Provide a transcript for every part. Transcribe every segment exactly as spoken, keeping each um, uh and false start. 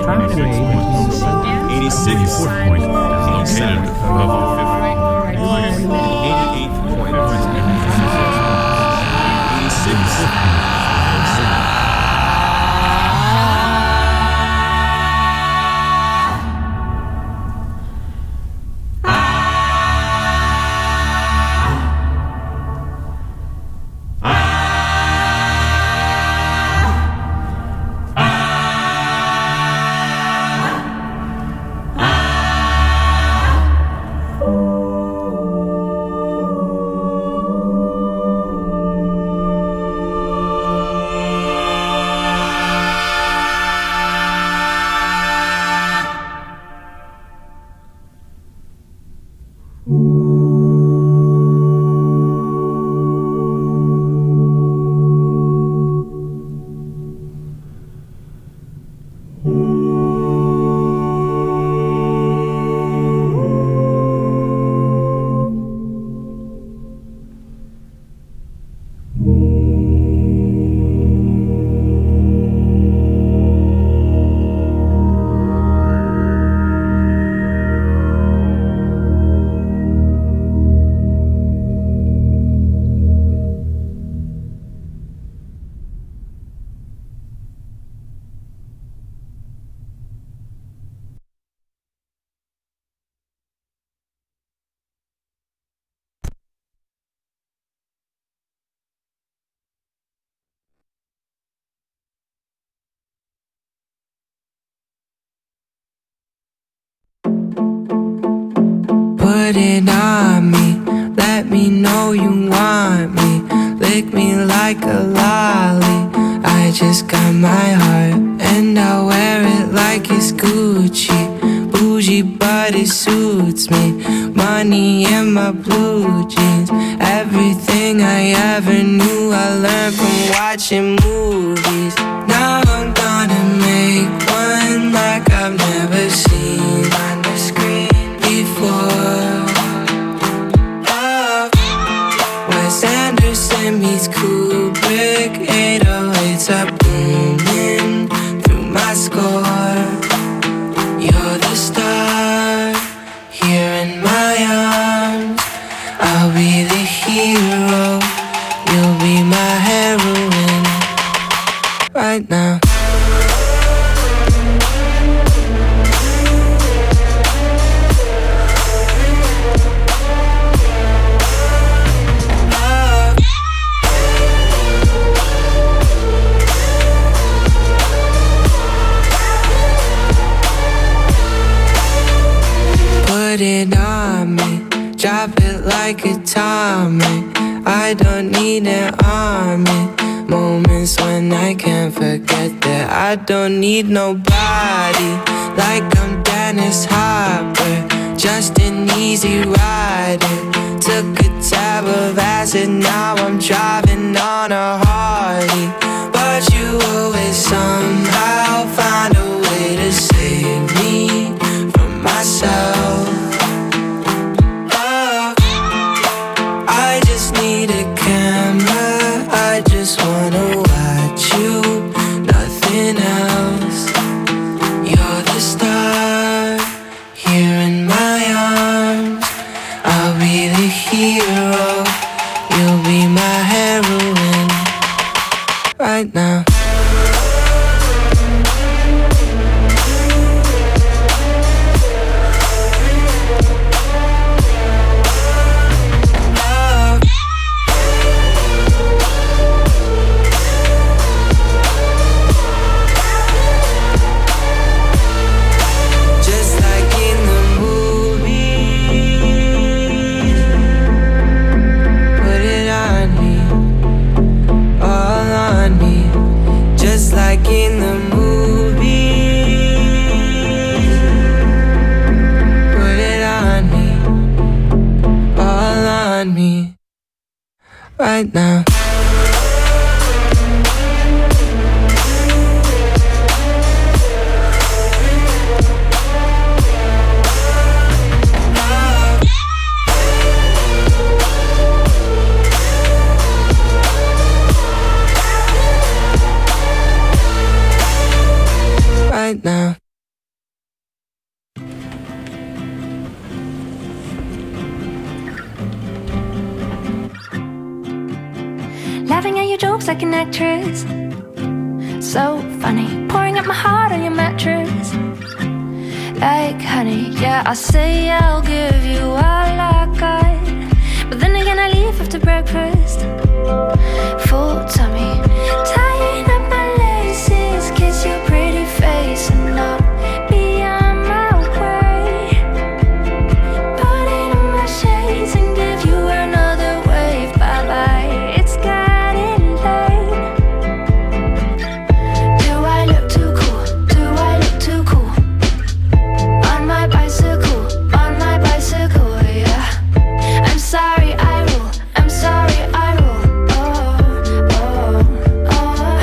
eighty-six point seven of eighty-eight point eighty-six. Put it on me, let me know you want me. Lick me like a lolly, I just got my heart, and I wear it like it's Gucci. Bougie but it suits me, money in my blue jeans. Everything I ever knew I learned from watching movies. Now I'm gonna make one like I've never seen on the screen before. Oh, Wes Anderson meets Kubrick, eight oh eights are booming through my score. You're the star here in my arms, I'll be the hero, you'll be my heroine right now. Put it on me, drop it like a Tommy. I don't need an army. Moments when I can't forget that I don't need nobody. Like I'm Dennis Hopper, just an easy rider. Took a tab of acid, now I'm driving on a Harley. But you always somehow find a way to save me from myself. I just need a camera, I just wanna watch you, nothing else. You're the star here in my arms, I'll be the hero, you'll be my heroine right now. Like in the movies, put it on me, all on me, right now. Right now. looks like an actress. So funny, pouring up my heart on your mattress. Like honey, yeah, I say I'll give you all I got, but then again I leave after breakfast. Full tummy, tying up my laces, kiss your pretty face and I'll be on my way. Put it in my shades and give you another wave. Bye bye, it's getting late. Do I look too cool? Do I look too cool? On my bicycle, on my bicycle, yeah. I'm sorry I rule, I'm sorry I rule. Oh, oh, oh.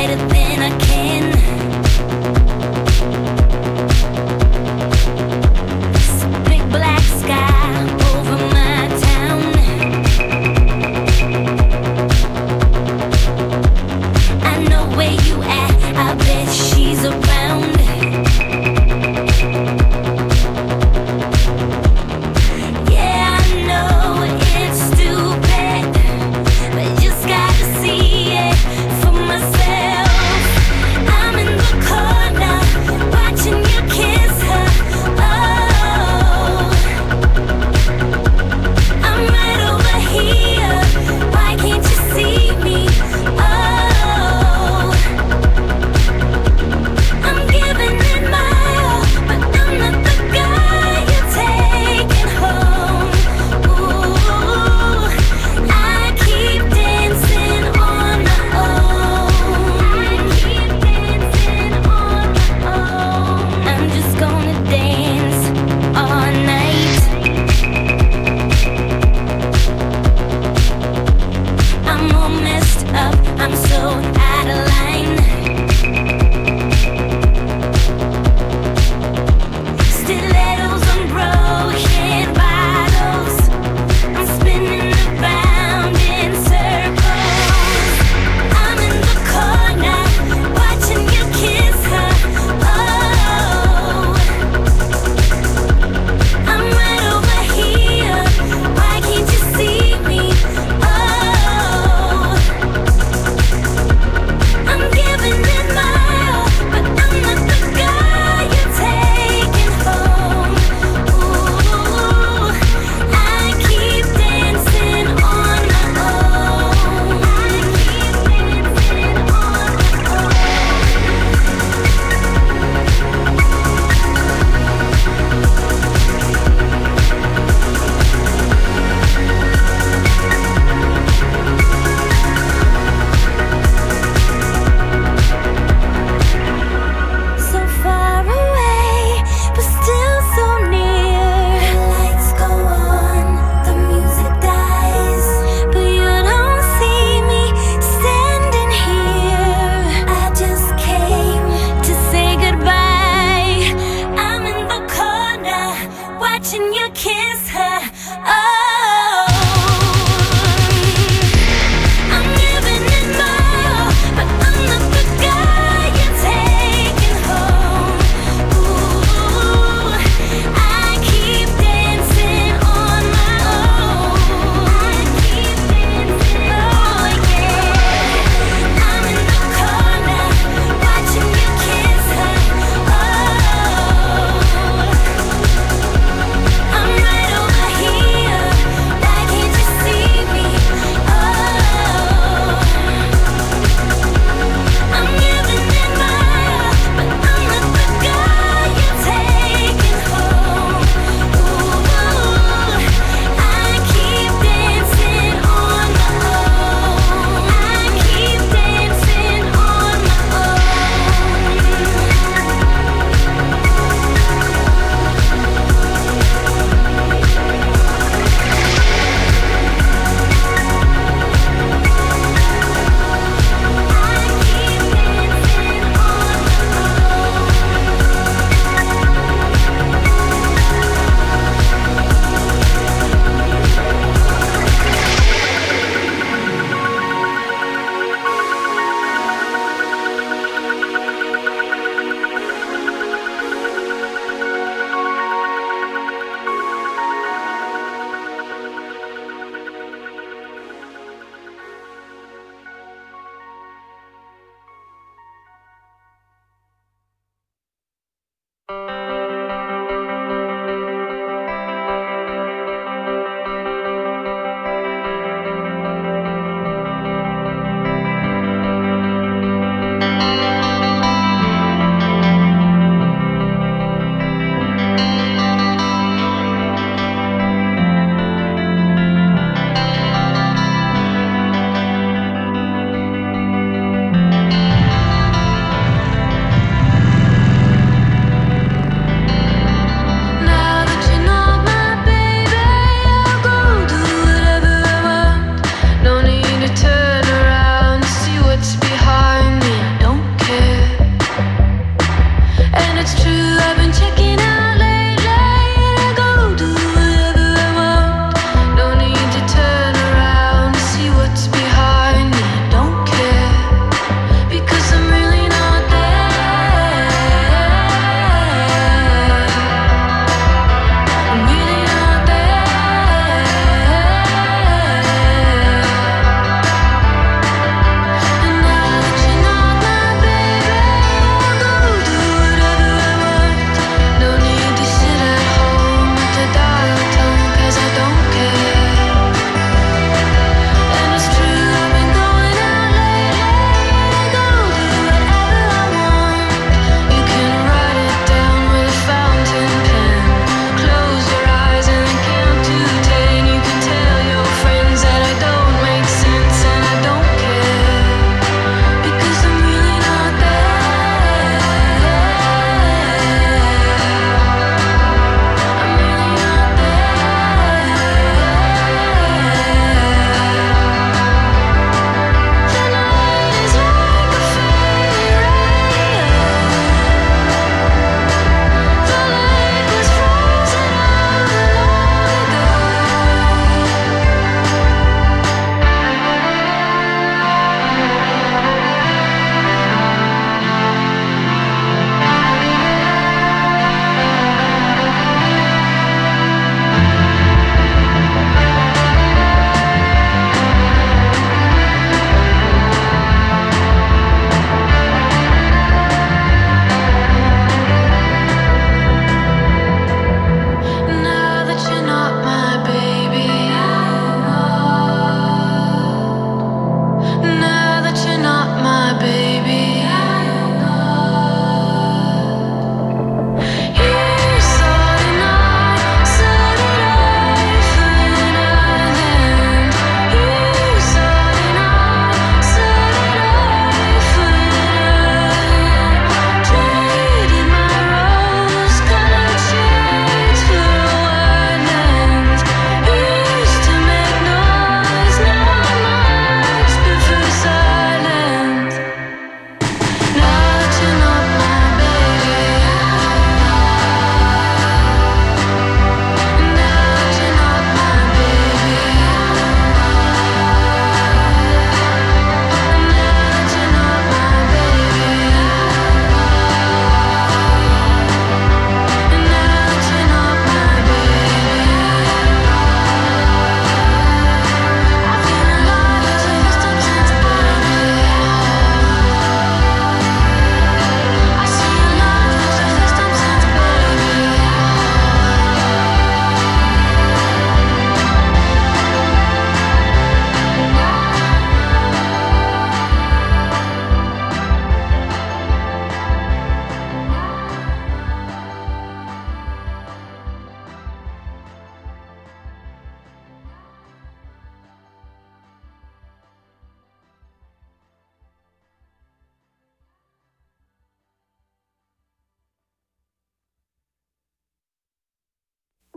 better than I can. It's a big black sky over my town. I know where you at, I bet she's around. Yeah, I know it's stupid, but just gotta see it for myself.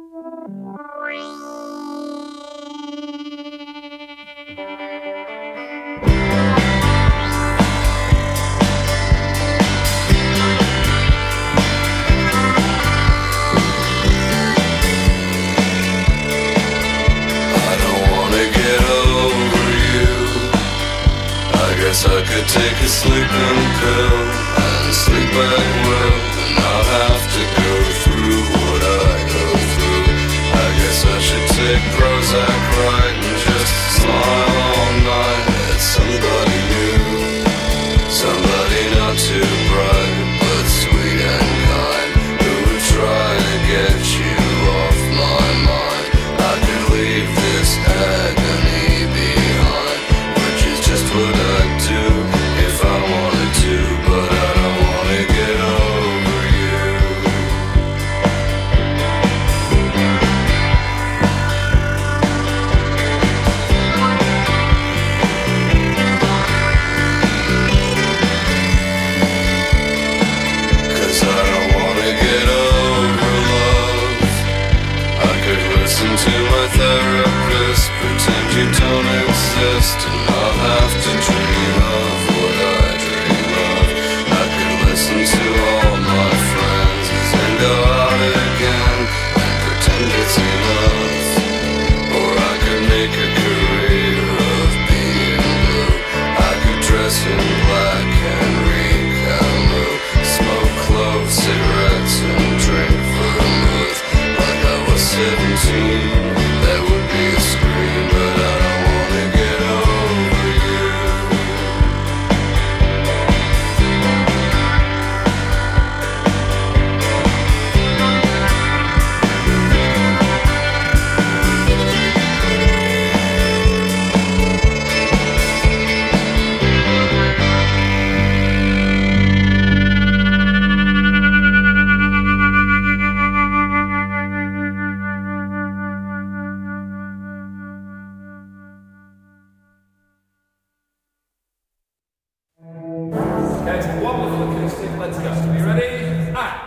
Guess I could take a sleeping pill and sleep back well, and not have to go through what I go through. I guess I should take Prozac right and just smile all night at somebody new, somebody not too bright but sweet and kind, who would try to get you off my mind. I could leave this agony behind, which is just what I if I wanted to, but I don't wanna get over you. 'Cause I don't wanna get over love. I could listen to my therapist, pretend you don't exist, and not have to dream of what I dream of. I could listen to all my friends and go out again and pretend it's enough. Or I could make a career of being blue. I could dress in black and read Camus, smoke cloves, cigarettes, and drink vermouth like I was seventeen. That would be a scream, but I don't wanna get over you. Okay, it's a wonderful acoustic. Let's go. Are you ready? Act.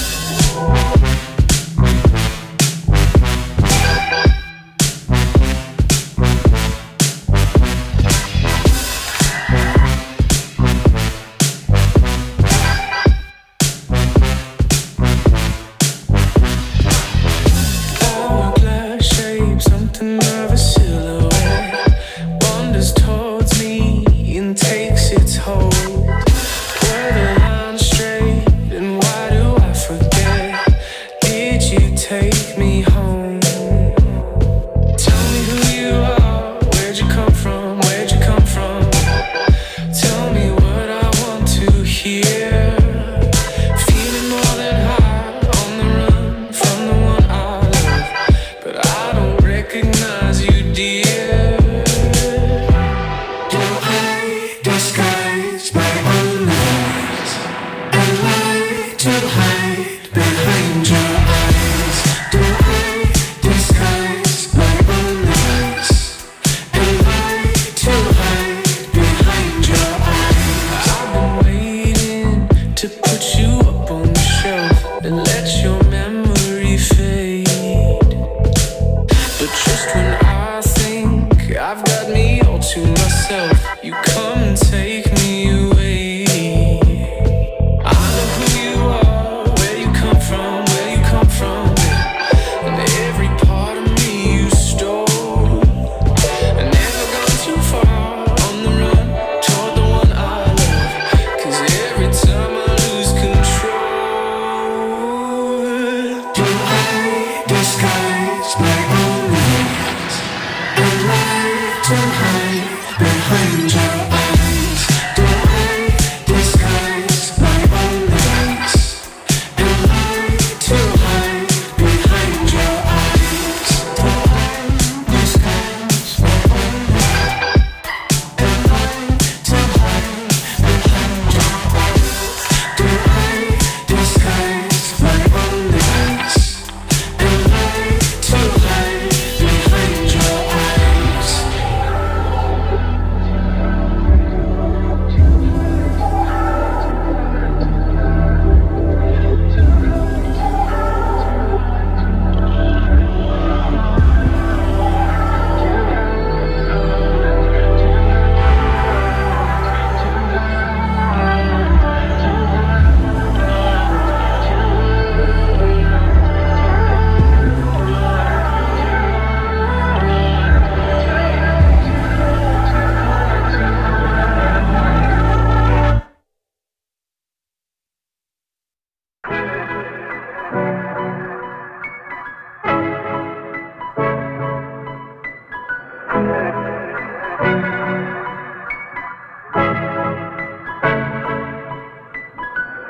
Hourglass shape, something of a silhouette, wanders towards me and takes its hold. Where the line straight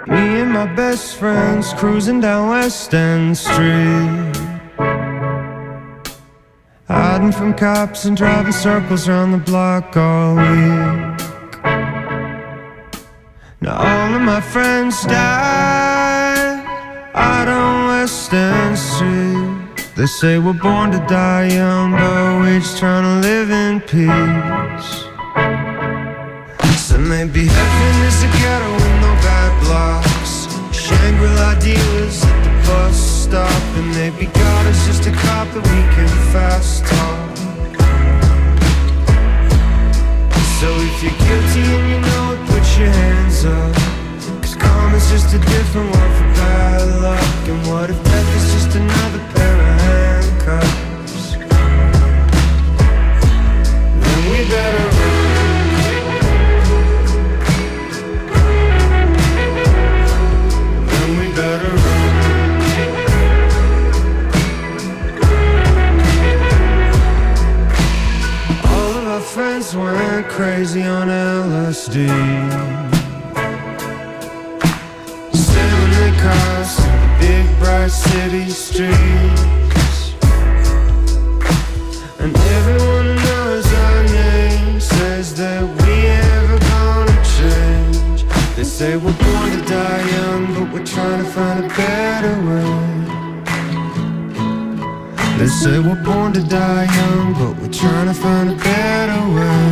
Me and my best friends cruising down West End Street, hiding from cops and driving circles around the block all week. Now all of my friends died out on West End Street. They say we're born to die young, but we're just trying to live in peace. So maybe heaven is a ghetto with no bad blocks, Shangri-La dealers at the bus stop, and maybe God is just a cop that we can fast talk. So if you're guilty and you know it, put your hands up, 'cause karma's just a different word for bad luck. And what if death is just another pair of handcuffs? Then we better run. Then we better run. All of our friends went crazy on L S D, cars in the big bright city streets, and everyone who knows our name says that we ever gonna change. They say we're born to die young, but we're trying to find a better way. They say we're born to die young, but we're trying to find a better way.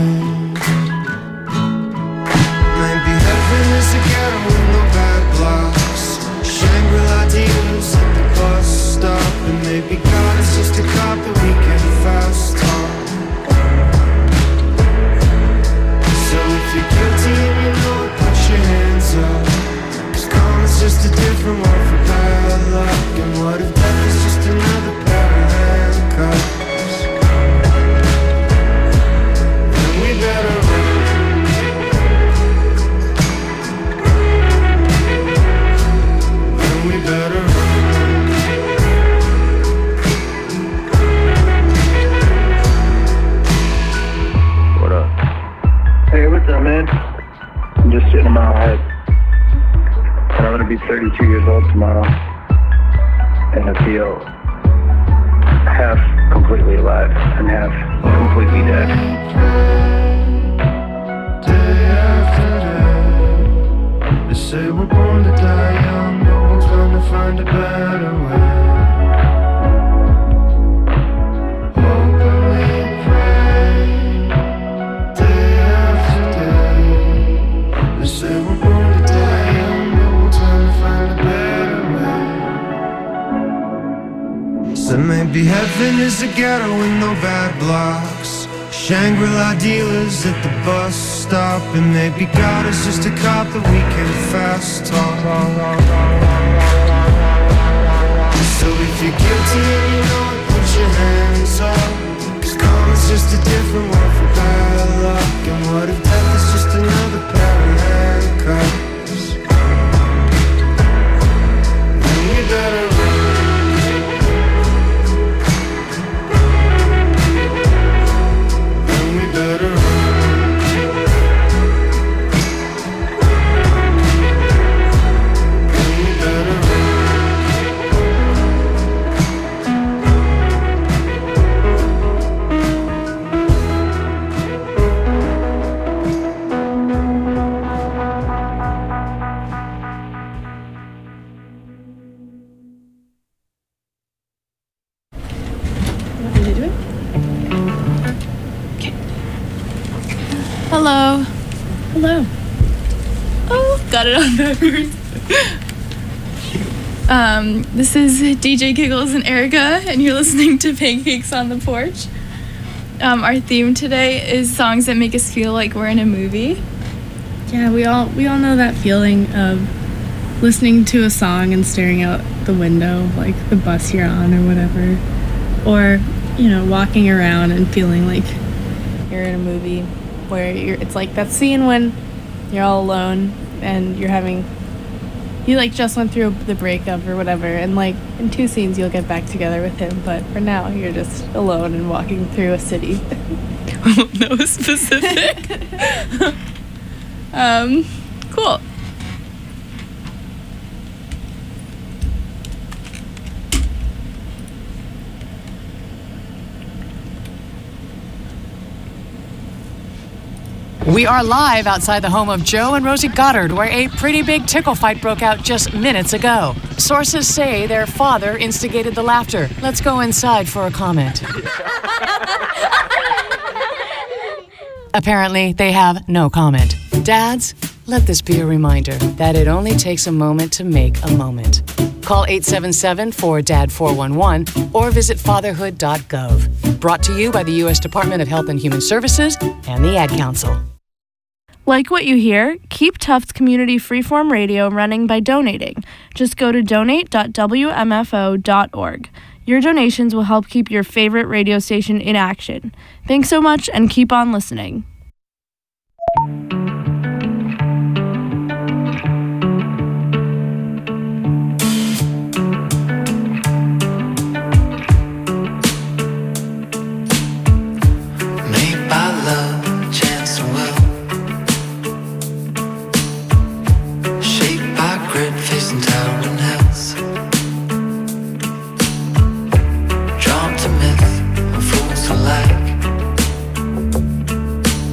Maybe heaven is a ghetto with no bad blocks, Shangri-La dealers at the bus stop, and maybe God is just a cop that we can fast talk. So if you're guilty and you know it, put your hands up, 'cause karma's just a different word for bad luck. And what if death is just another pair of handcuffs? Then we better run. We better run. What up? Hey, what's up, man? I'm just sitting in my head, and I'm gonna be thirty-two years old tomorrow, and I feel half completely alive and half completely dead. Day after day, they say we're born to die young, but we're trying to find a better way. Hope and we pray, day after day. They say we're born to die young, but we're trying to find a better way. So maybe heaven is a ghetto with no bad blocks, Shangri-La dealers at the bus stop, and maybe God is just a cop that we can fast talk. So if you're guilty and you know it, put your hands up, 'cause karma's just a different word for bad luck. And what if death is just another pair of handcuffs? Then we better run. Then we better run. Then we better run. Hello. Hello. Oh, got it on backwards. um, this is D J Giggles and Erica, and you're listening to Pancakes on the Porch. Um, our theme today is songs that make us feel like we're in a movie. Yeah, we all we all know that feeling of listening to a song and staring out the window, like the bus you're on or whatever, or you know, walking around and feeling like you're in a movie. Where you're, it's like that scene when you're all alone and you're having, you like just went through the breakup or whatever, and like in two scenes you'll get back together with him, but for now you're just alone and walking through a city. No specific. um, cool. We are live outside the home of Joe and Rosie Goddard, where a pretty big tickle fight broke out just minutes ago. Sources say their father instigated the laughter. Let's go inside for a comment. Apparently, they have no comment. Dads, let this be a reminder that it only takes a moment to make a moment. Call eight seven seven, four D A D, four one one or visit fatherhood dot gov. Brought to you by the U S Department of Health and Human Services and the Ad Council. Like what you hear? Keep Tufts Community Freeform Radio running by donating. Just go to donate dot w m f o dot org. Your donations will help keep your favorite radio station in action. Thanks so much and keep on listening. Made by love, chance and will. Shaped by grit, facing towering hills. Drawn to myth and fools alike.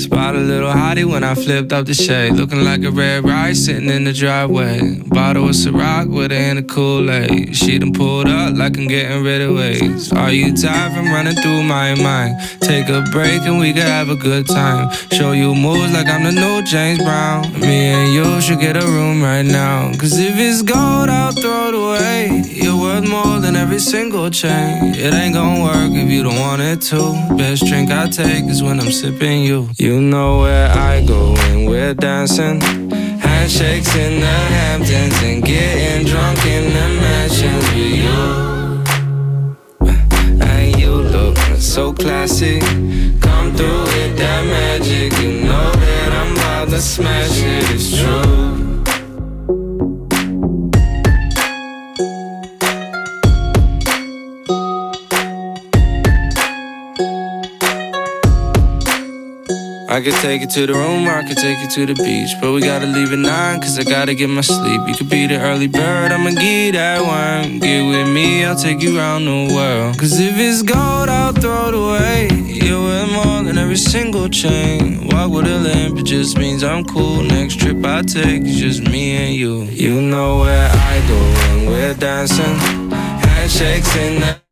Spot a little hottie when I flipped up the shade. Looking like a red rice sitting in the driveway. Bottle of Ciroc with her in a Kool-Aid. She done pulled up like I'm getting rid of waves. Are you tired from running through my mind? Take a break and we could have a good time. Show you moves like I'm the new James Brown. Me and you should get a room right now. Cause if it's gold, I'll throw it away. You're worth more than every single chain. It ain't gonna work if you don't want it to. Best drink I take is when I'm sipping you. You know where I go when we're dancing. Handshakes in the Hamptons and getting drunk in the mansions with you. And you look so classic. Come through with that magic. You know that I'm about to smash it, it's true. I could take you to the room or I could take you to the beach, but we gotta leave at nine cause I gotta get my sleep. You could be the early bird, I'ma give that worm. Get with me, I'll take you around the world. Cause if it's gold, I'll throw it away. You're worth more than every single chain. Walk with a limp, it just means I'm cool. Next trip I take is just me and you. You know where I go when we're dancing. Handshakes in the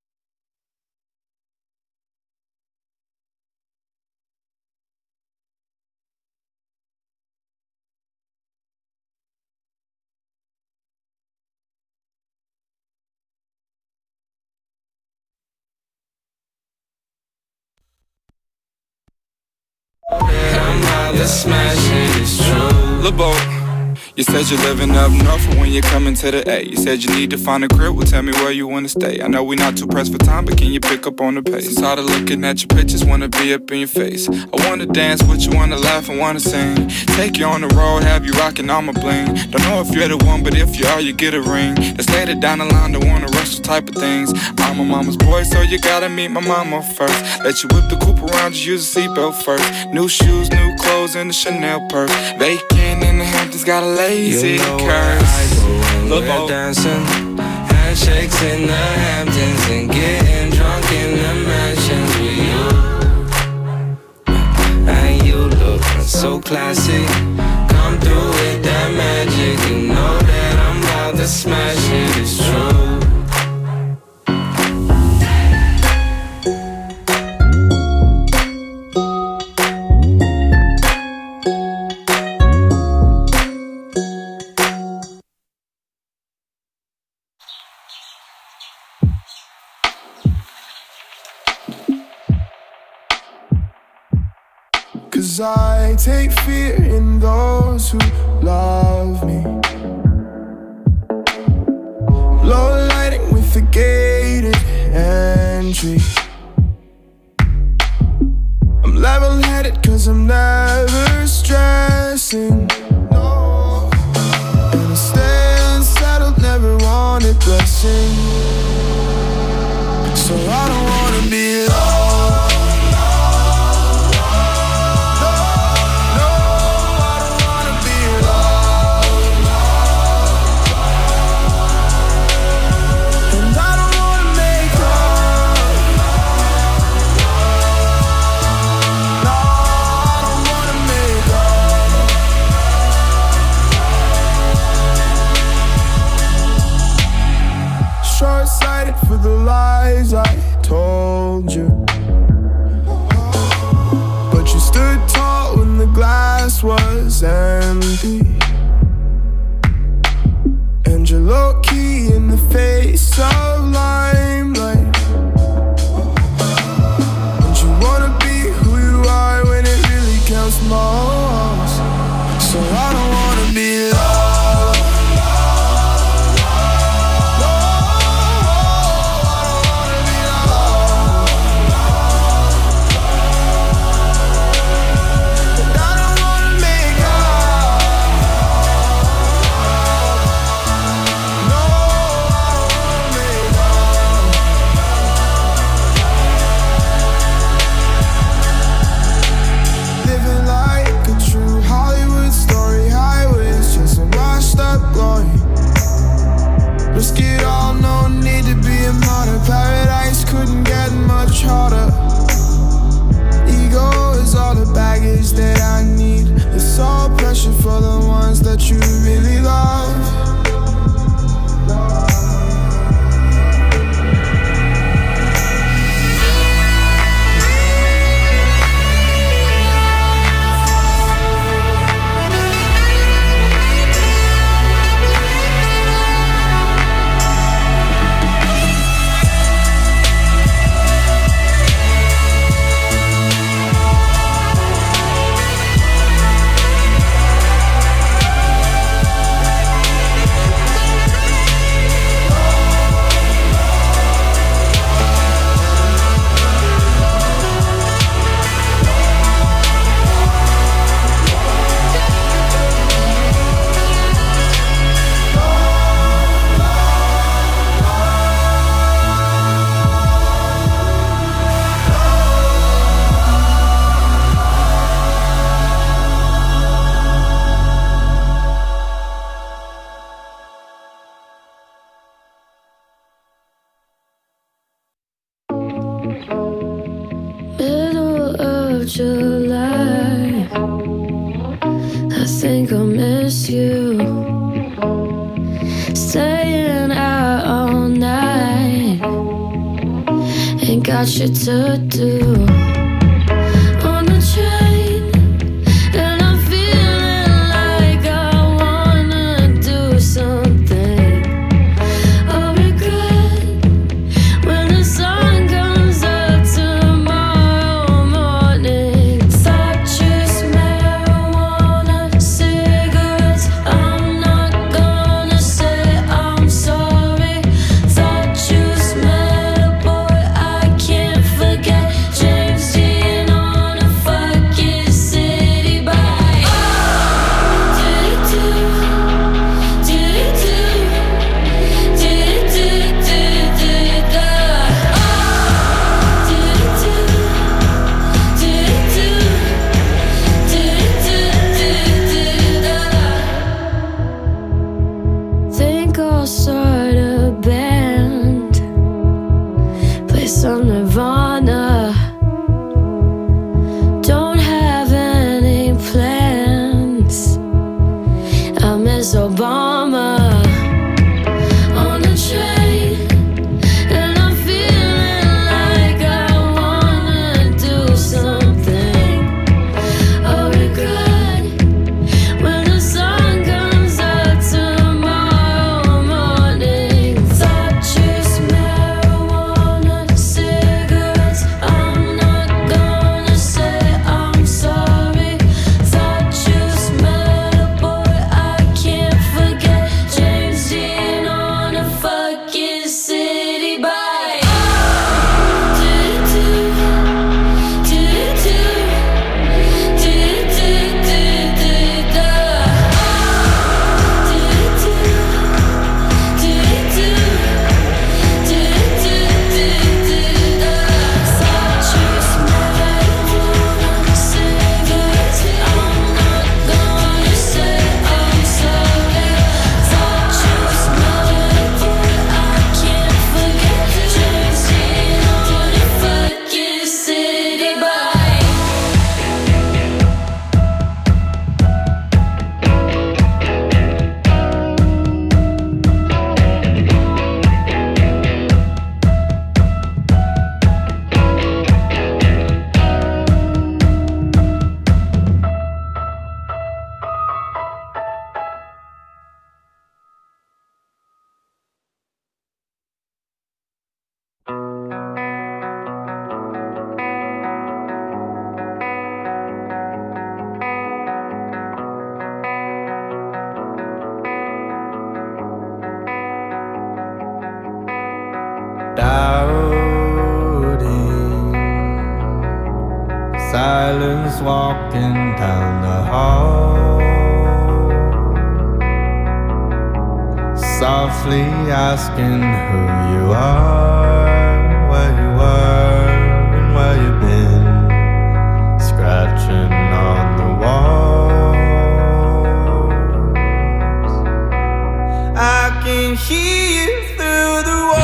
smash it, it's true. Lil' Bo, you said you're living up north for when you're coming to the A. You said you need to find a crib, well tell me where you wanna stay. I know we not too pressed for time, but can you pick up on the pace? Tired of looking at your pictures, wanna be up in your face. I wanna dance with you, wanna laugh and wanna sing. Take you on the road, have you rocking all my bling. Don't know if you're the one, but if you are, you get a ring. Let's later down the line, don't wanna rush the type of things. I'm a mama's boy, so you gotta meet my mama first. Let you whip the coupe around, just use a seatbelt first. New shoes, new clothes, and a Chanel purse. Vacant in the Hamptons, got a lazy you know curse. Look, we're dancing, handshakes in the Hamptons and getting drunk in the mansions with you. And you look so classy. Come through with that magic. You know that I'm about to smash it, it's true. Cause I take fear in those who love me. Low lighting with a gated entry. I'm level-headed cause I'm never stressing. No. And I stay unsettled, never wanted blessing. So I don't wanna be alone. Short-sighted for the lies I told you, but you stood tall when the glass was empty. And you're low-key in the face of limelight. And you wanna be who you are when it really counts most. So I don't wanna be loved. No, I don't wanna July. I think I'll miss you. Staying out all night. Ain't got shit to do. On the train, and I'm feeling like I wanna do something. I'll regret when the sun comes up tomorrow morning. Thought you smelled marijuana, cigarettes. I'm not gonna say I'm sorry. Thought you smelled a boy I can't forget. James Dean on a fucking city bike. Do-do-do, do-do-do, do-do-do-do-do-do. Think I'll start a band, play some Nirvana. Don't have any plans. I miss Obama. On the train, and I'm feeling like I wanna do something. I'll regret when the sun comes up tomorrow morning. Thought you smelled marijuana, cigarettes. I'm not gonna say I'm sorry. Thought you smelled a boy I can't forget. James Dean on a fucking city bike. Do-do-do, do-do-do, do-do-do-do-do. Doubting silence walking down the hall, softly asking who you are, where you were and where you've been, scratching on the walls. I can hear you through the walls.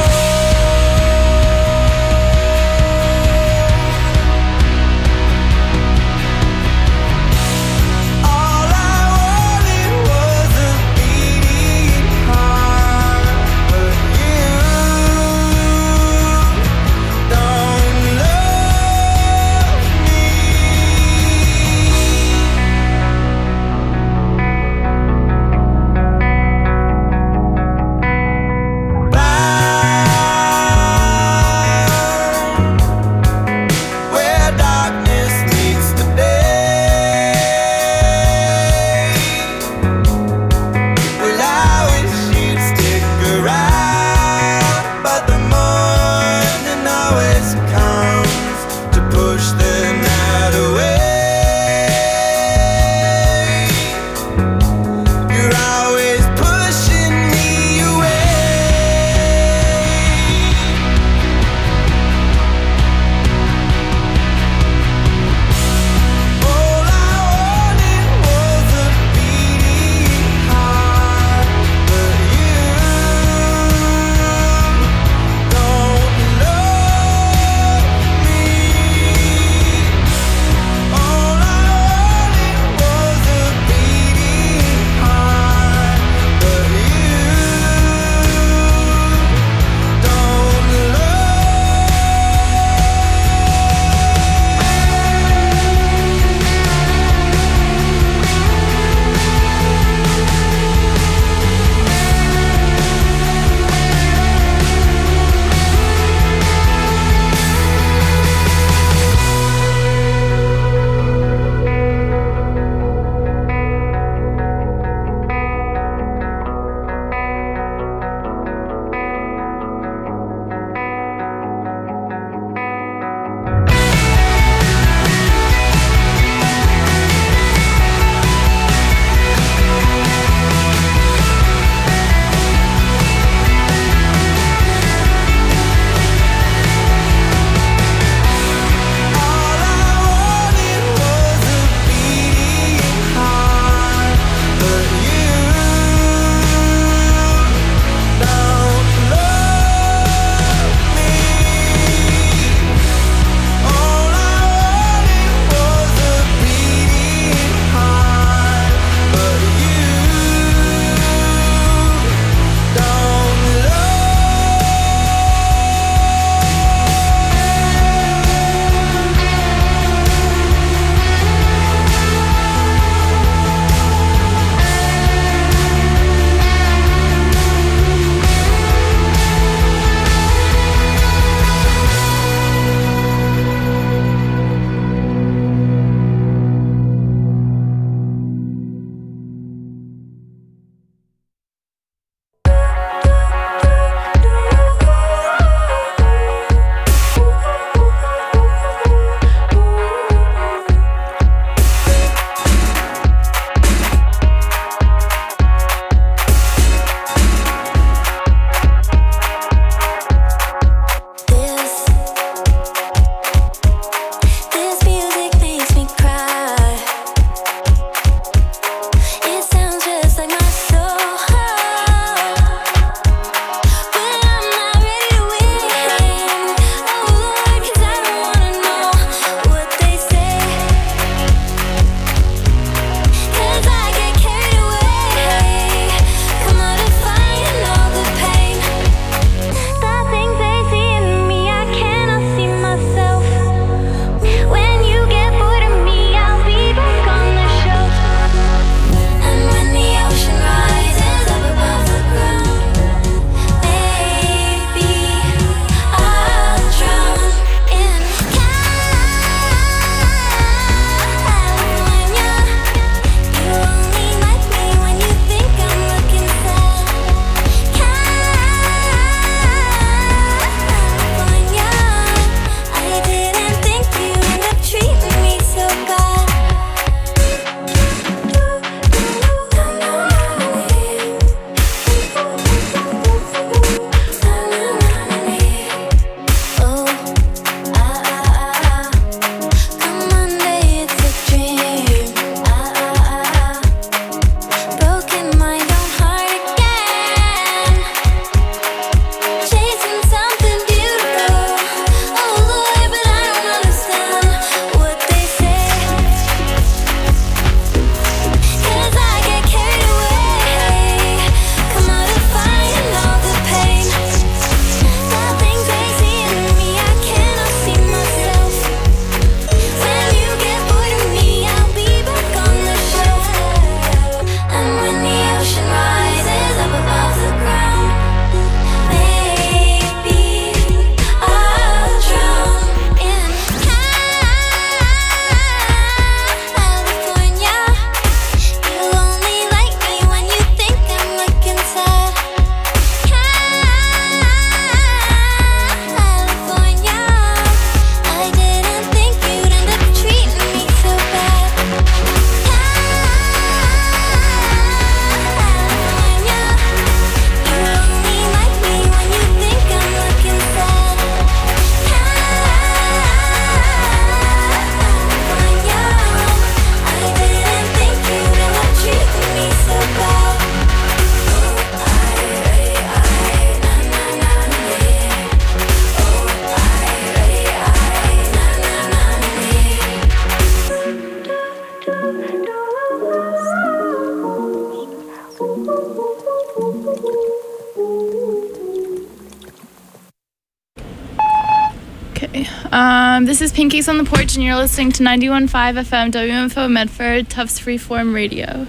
Um, this is Pancakes on the Porch, and you're listening to ninety-one point five F M W M F O Medford, Tufts Freeform Radio.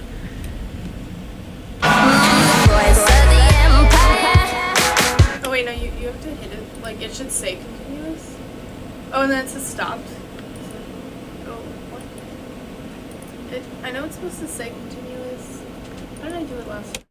Oh wait, no, you, you have to hit it. Like, it should say continuous. Oh, and then it says stopped. So, oh, what? It, I know it's supposed to say continuous. How did I do it last time?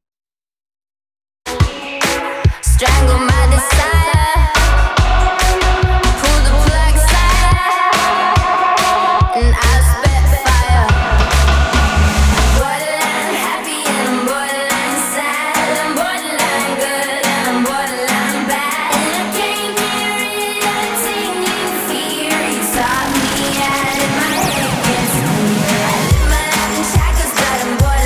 Strangle my desire. Pull the plug side, and I'll spit fire. Borderline happy and I'm borderline sad. I'm borderline good and I'm borderline bad. And I came here in everything you fear. You taught me how to my head gets clear. I live my life in shackles, but I'm borderline.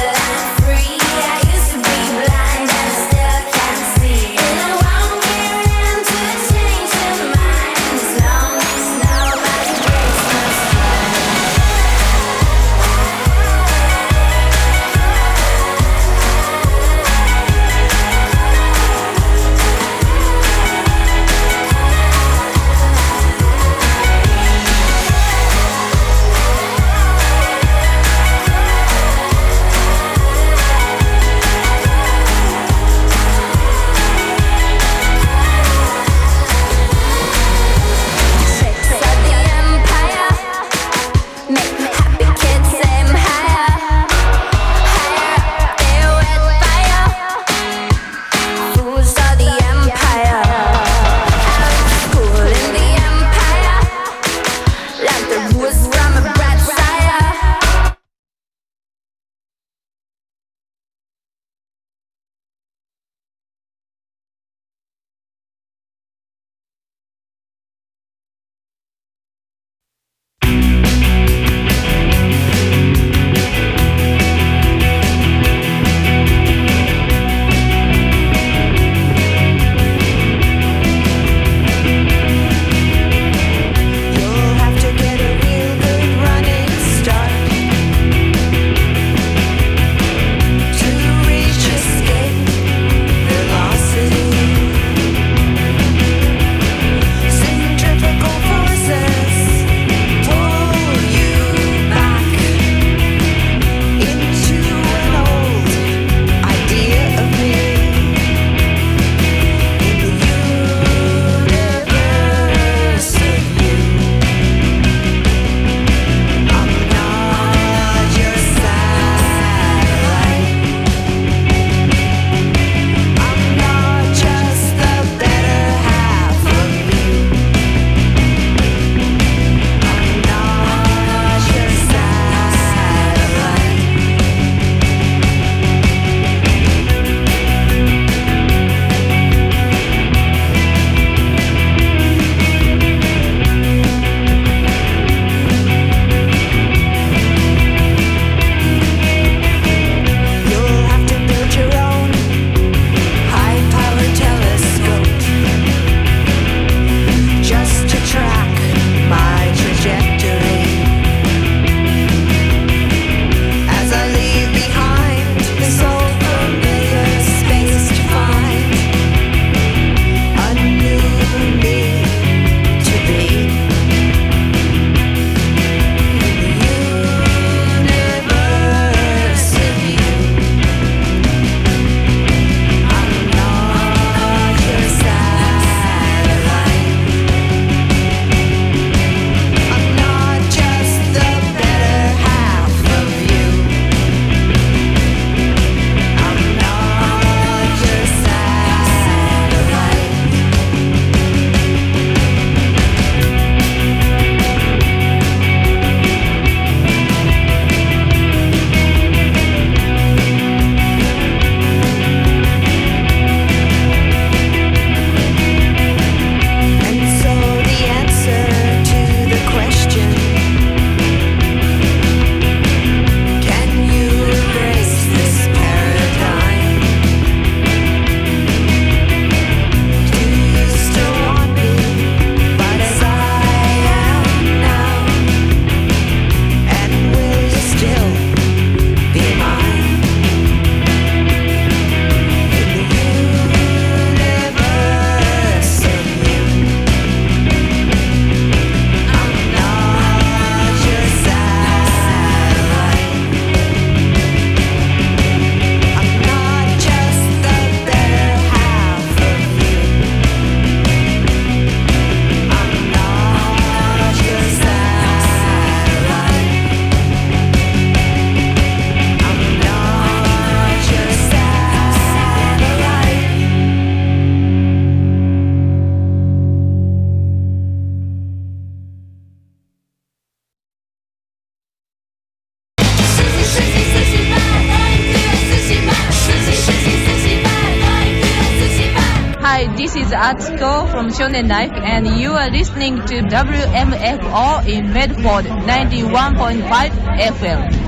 this is Atsuko from Shonen Life, and you are listening to W M F O in Medford ninety-one point five F M.